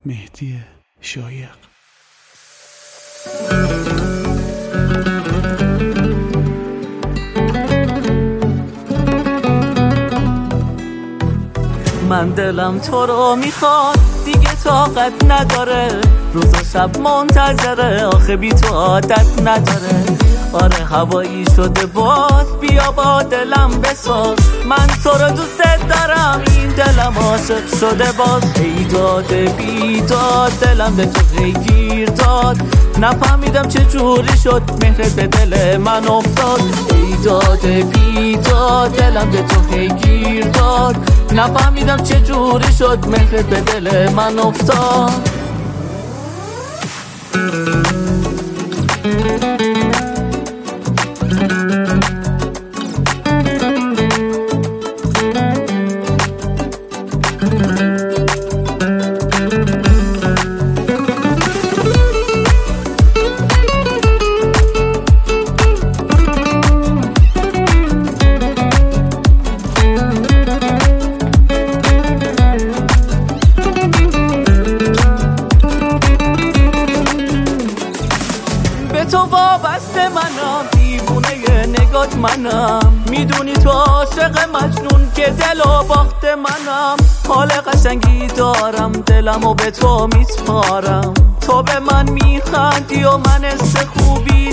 مهدی شایق. من دلم تو رو میخواد، دیگه طاقت نداره، روز و شب منتظره، آخه بی تو عادت نداره. آره هوایی شده باز، بیا با دلم بساز، من تو رو دوست دارم، این دلم عاشق شده باز. ای داد بیداد دلم به تو گیر داد، نفهمیدم چه جوری شد مهرت به دل من افتاد. ای داد بیداد دلم به تو گیر داد، نفهمیدم چه جوری شد مهرت به دل من افتاد. تو وابسته منم، دیوونه نگات منم، میدونی تو عاشق مجنون که دل و باخت منم. حال قشنگی دارم، دلمو به تو میسپارم، تو به من میخندی و من حس خوبی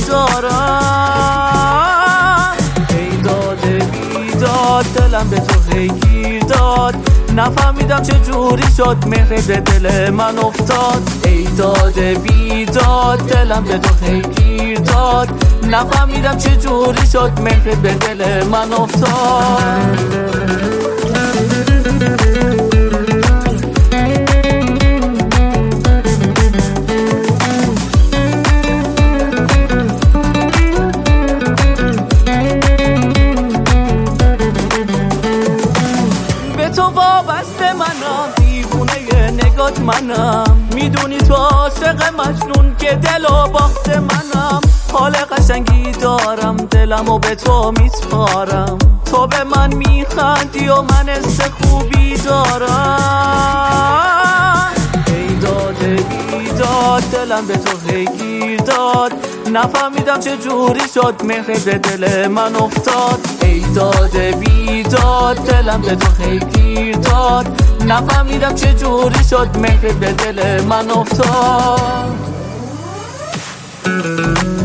دارم. ای داد بیداد دلم به تو گیر داد، نفهمیدم چه جوری شد مهرت به دل من افتاد. ای داد بیداد دلم به تو گیر داد، نفهمیدم چه جوری شد مهرت به دل من افتاد. تو وابسته منم، دیوونه نگات منم، میدونی تو عاشق مجنون که دل و باخت منم. حال قشنگی دارم، دلمو به تو میسپارم، تو به من میخندی و من حس خوبی دارم. ای داد بیداد دلم به تو گیر داد، نفهمیدم چه جوری شد مهرت به دل من افتاد. ای داد بیداد دلم به تو گیر داد، نفهمیدم چه جوری شد مهرت به دل من افتاد.